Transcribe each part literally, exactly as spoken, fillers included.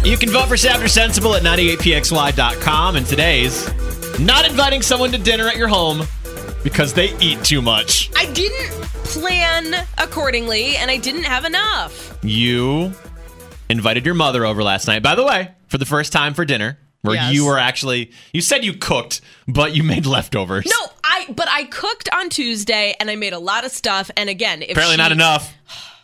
You can vote for Savage or Sensible at ninety-eight p x y dot com. And today's not inviting someone to dinner at your home because they eat too much. I didn't plan accordingly, and I didn't have enough. You invited your mother over last night, by the way, for the first time for dinner, where Yes. you were actually, you said you cooked, but you made leftovers. No, I. but I cooked on Tuesday, and I made a lot of stuff. And again, if Apparently she, not enough.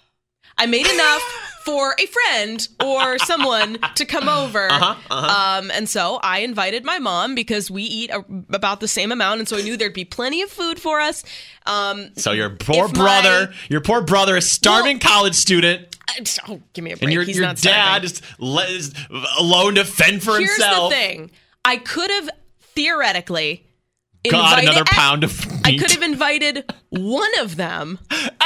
I made enough for a friend or someone to come over. Uh-huh, uh-huh. Um, and so I invited my mom because we eat a, about the same amount. And so I knew there'd be plenty of food for us. Um, So your poor if brother, my- your poor brother, a starving Well- college student, oh, give me a break. and your, He's your not dad starving. is, le- is alone to fend for Here's himself. the thing. I could have theoretically God, invited another eh, pound of meat. I could have invited one of them,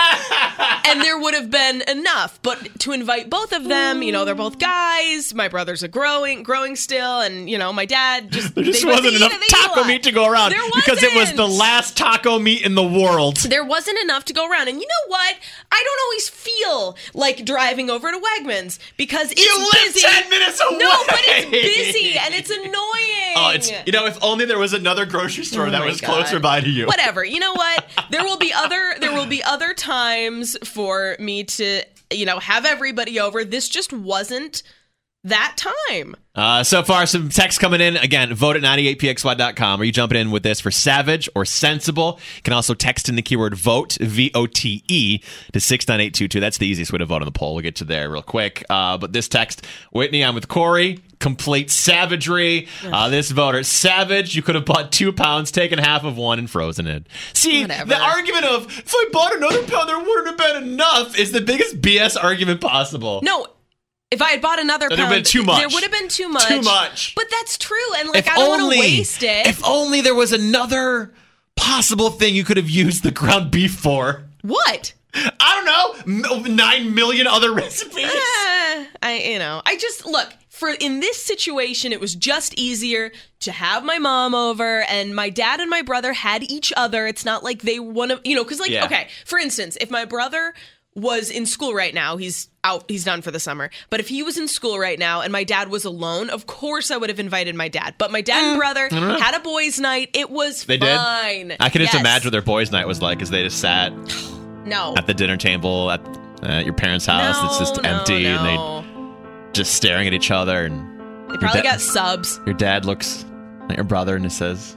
and there would have been enough. But to invite both of them, you know, they're both guys. My brothers are growing, growing still, and you know, my dad just There just they both wasn't eat enough it, they eat a taco lot. meat to go around There because it was the wasn't. last taco meat in the world. There wasn't enough to go around. And you know what? I don't always feel like driving over to Wegmans because it's You live busy. ten minutes away. No, but it's busy and it's annoying. Oh, it's you know, if only there was another grocery store Oh that my was God. closer by to you. Whatever. You know what? There will be other there will be other times for me to, you know, have everybody over. This just wasn't that time. Uh, so far, some text coming in. Again, vote at ninety-eight p x y dot com. Are you jumping in with this for Savage or Sensible? You can also text in the keyword VOTE, V O T E, to six nine eight two two. That's the easiest way to vote on the poll. We'll get to there real quick. Uh, but this text, Whitney, I'm with Corey. Complete savagery. Uh, this voter, Savage, you could have bought two pounds, taken half of one, and frozen it. See, Whatever. the argument of, if I bought another pound, there wouldn't have been enough, is the biggest B S argument possible. No. If I had bought another There'd pound, have been too much. there would have been too much. Too much. But that's true. And like, If I don't want only- to waste it. If only there was another possible thing you could have used the ground beef for. What? I don't know, m- nine million other recipes. Eh, I, you know, I just look for in this situation. It was just easier to have my mom over, and my dad and my brother had each other. It's not like they want to, you know, because like, Yeah. okay, for instance, if my brother was in school right now, he's out, he's done for the summer. But if he was in school right now and my dad was alone, of course I would have invited my dad. But my dad and brother had a boys' night. It was They did? fine. I can just Yes. imagine what their boys' night was like as they just sat No. at the dinner table at, uh, at your parents' house. No, it's just no, empty, and no. they just staring at each other. And They probably dad- got subs. your dad looks at your brother and he says,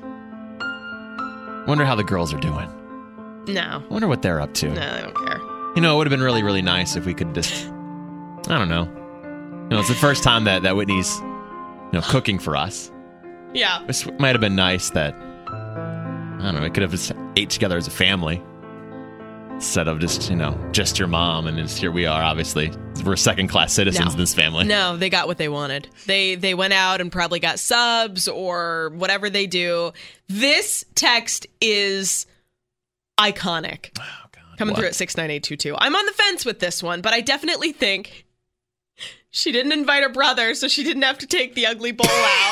"Wonder how the girls are doing. No. Wonder what they're up to." No, I don't care. You know, it would have been really, really nice if we could just, I don't know. You know, it's the first time that, that Whitney's, you know, cooking for us. Yeah. This might have been nice that, I don't know, we could have just ate together as a family instead of just, you know, just your mom. And just, here we are, obviously. We're second-class citizens No. in this family. No, they got what they wanted. They they went out and probably got subs or whatever they do. This text is iconic. Oh, God. Coming What? through at six nine eight two two. I'm on the fence with this one, but I definitely think she didn't invite her brother, so she didn't have to take the ugly bowl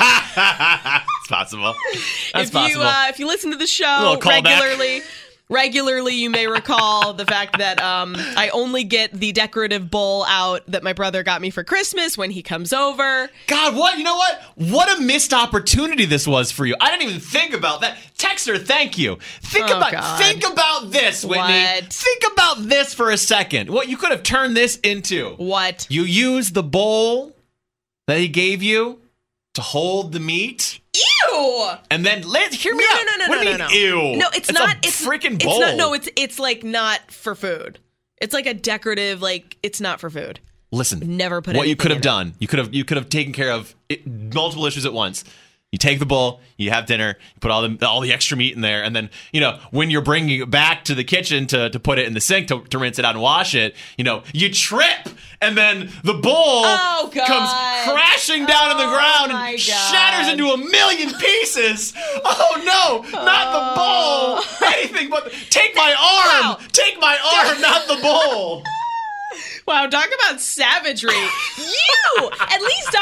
out. It's possible. That's if possible. you uh, if you listen to the A show little callback. regularly, regularly you may recall the fact that um, I only get the decorative bowl out that my brother got me for Christmas when he comes over. God, what? You know what? What a missed opportunity this was for you. I didn't even think about that. Texter, thank you. Think Oh, about God. think about this, Whitney. What? Think about this for a second. What you could have turned this into. What? You used the bowl that he gave you to hold the meat. Ew! And then let hear me No, out. no, no, what no, do you no, mean, no. ew? No, it's, it's not. a it's freaking it's bowl. Not, no, it's it's like not for food. It's like a decorative. Like it's not for food. Listen. Never put what you anything could have in it. done. You could have you could have taken care of it, multiple issues at once. You take the bowl, you have dinner, you put all the all the extra meat in there, and then, you know, when you're bringing it back to the kitchen to, to put it in the sink to, to rinse it out and wash it, you know, you trip, and then the bowl Oh, God. comes crashing down on the Oh, ground my and God. shatters into a million pieces. Oh no, not the bowl. Anything but take my arm. Wow. Take my arm, not the bowl. Wow, talk about savagery. You! At least I'm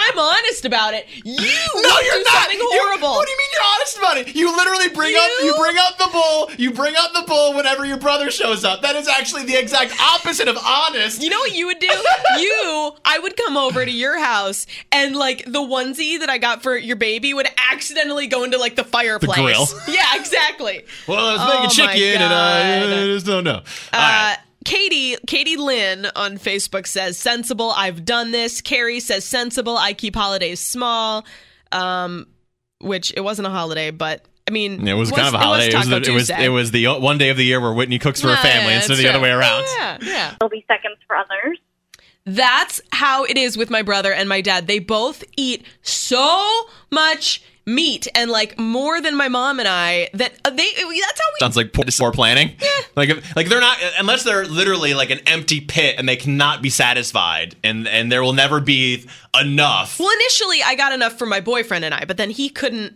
honest about it, you No, do you're not. something horrible. You, what do you mean you're honest about it? You literally bring up You- you bring up the bull. You bring up the bull whenever your brother shows up. That is actually the exact opposite of honest. You know what you would do? You, I would come over to your house and like the onesie that I got for your baby would accidentally go into like the fireplace. grill. Yeah, exactly. Well, I was Oh, making my chicken and I, God. I just don't know. All Uh, right. Katie, Katie Lynn on Facebook says sensible. I've done this. Carrie says sensible. I keep holidays small. Um, which it wasn't a holiday, but I mean, It was kind of a it holiday. It was, Taco the, it was Tuesday. it was the one day of the year where Whitney cooks for her Yeah, family yeah, instead of it's the other true. way around. Yeah, yeah. There'll be seconds for others. That's how it is with my brother and my dad. They both eat so much meat and like more than my mom and I that uh, they that's how we Sounds like poor, poor planning. Like if, like they're not unless they're literally like an empty pit and they cannot be satisfied and and there will never be enough. Well, initially I got enough for my boyfriend and I, but then he couldn't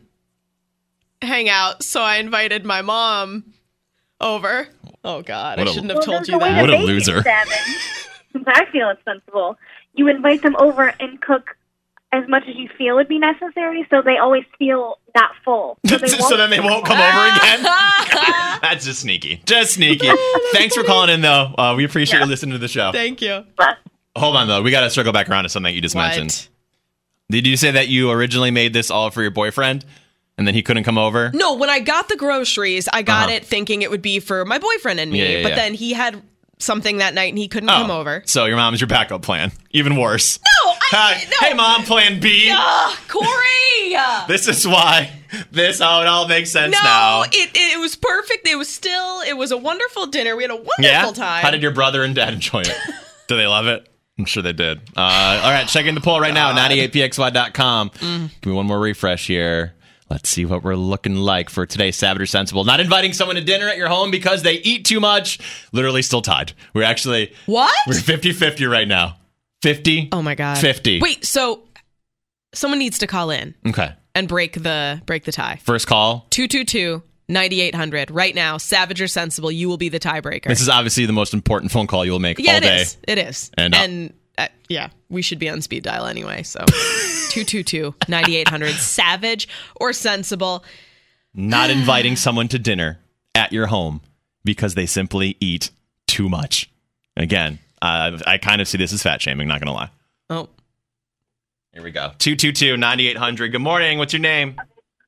hang out, so I invited my mom over. Oh God, What I a- shouldn't have Well, told there's you a way that. to What a make it, loser. Savage. I feel it's sensible. You invite them over and cook as much as you feel would be necessary, so they always feel that full. So, they so won't then they won't come over again. That's just sneaky. Just sneaky. Thanks for calling in, though. Uh, we appreciate you listening to the show. Thank you. But Hold on, though. We got to circle back around to something you just mentioned. What? Did you say that you originally made this all for your boyfriend and then he couldn't come over? No, when I got the groceries, I got Uh-huh. it thinking it would be for my boyfriend and me, Yeah, yeah, but yeah. then he had something that night and he couldn't Oh, come over. So your mom's your backup plan. Even worse. No, I Hi. no. Hey, Mom, plan B. Ah, Corey. This is why. This, oh, it all makes sense No, now. it it was perfect. It was still it was a wonderful dinner. We had a wonderful Yeah? time. How did your brother and dad enjoy it? Do they love it? I'm sure they did. Uh, all right, check in the poll right now, ninety-eight p x y dot com. Mm. Give me one more refresh here. Let's see what we're looking like for today's Savage or Sensible. Not inviting someone to dinner at your home because they eat too much. Literally still tied. We're actually... What? We're fifty-fifty right now. fifty. Oh my God. fifty. Wait, so someone needs to call in Okay. and break the break the tie. First call. two two two, nine eight hundred. Right now, Savage or Sensible, you will be the tiebreaker. This is obviously the most important phone call you'll make yeah, all it day. is. It is. And, uh, And uh, yeah, we should be on speed dial anyway. So two two two, nine eight hundred. Savage or Sensible. Not inviting someone to dinner at your home because they simply eat too much. Again, uh, I kind of see this as fat shaming, not going to lie. Oh, Here we go. two two two, nine eight hundred. Good morning. What's your name?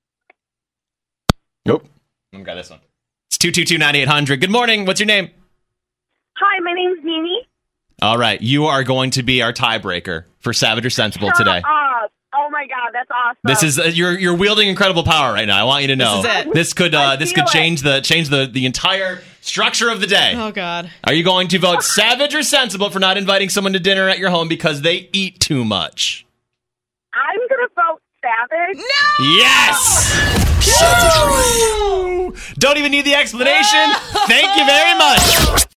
Nope. I've got this one. It's two two two, nine eight hundred. Good morning. What's your name? hi, my name's Nini. All right. You are going to be our tiebreaker for Savage or Sensible today. Shut up. Oh my God, that's awesome. This is uh, you're you're wielding incredible power right now. I want you to know is it. this could uh, I this feel could it. change the change the the entire structure of the day. oh God. Are you going to vote Savage or Sensible for not inviting someone to dinner at your home because they eat too much? I'm gonna vote Savage. No! Yes! Woo! Don't even need the explanation. Thank you very much.